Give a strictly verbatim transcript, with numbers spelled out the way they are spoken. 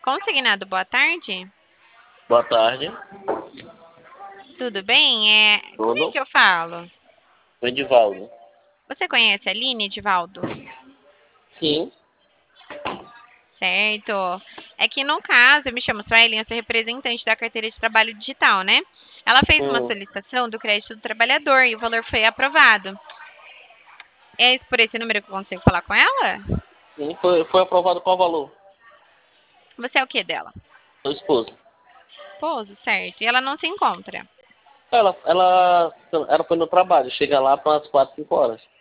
Consignado, boa tarde. Boa tarde. Tudo bem? É... Com quem Tudo? que eu falo? O Edivaldo. Você conhece a Aline, Edivaldo? Sim. Certo. É que no caso, eu me chamo Suelen, eu sou representante da carteira de trabalho digital, né? Ela fez uma Hum. solicitação do crédito do trabalhador e o valor foi aprovado. É por esse número que eu consigo falar com ela? Sim, foi, foi aprovado qual valor? Você é o que dela? Sua esposa. Esposo, certo. E ela não se encontra. Ela, ela, ela foi no trabalho, chega lá para as quatro, cinco horas.